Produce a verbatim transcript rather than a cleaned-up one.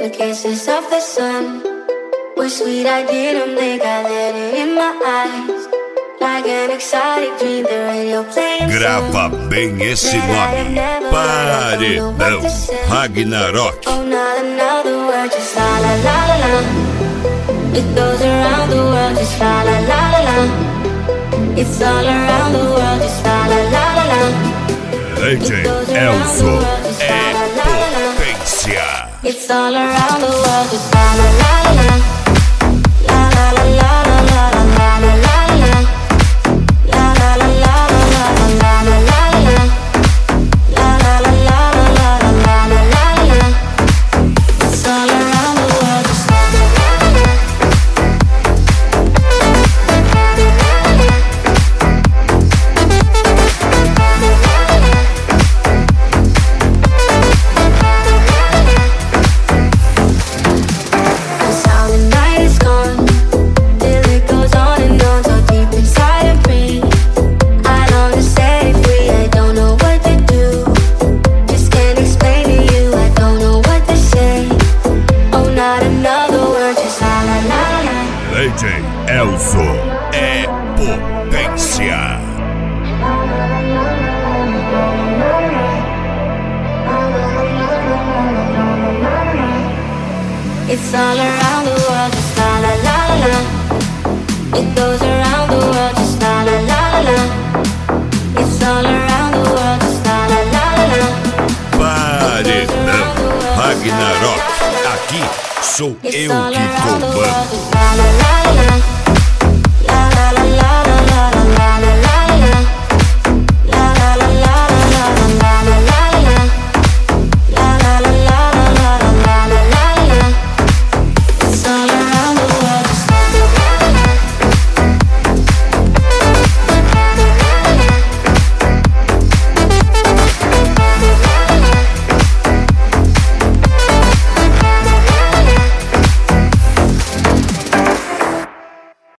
The kisses of the sun were sweet, I didn't think I let it in my eyes. Like an exotic dream, the radio playing. Grava bem esse nome. Paredão Ragnarok. Oh, not another word, just la la la la la. It goes around the world, just la la la la la. It's all around the world, just la la la la la. D J Elzo é potência. It's all around the world, just la la la la la. La la la la la la la la la la. La la la la la la la la la la. La la la la la la la la la la. It's all around the world, just la la la la. D J Elzo é potência. It's all around the world, just la la la la la. It goes around the world, just la la la la la. It's all around the world, just la la la la la. Paredão Ragnarok. Aqui sou eu que comando.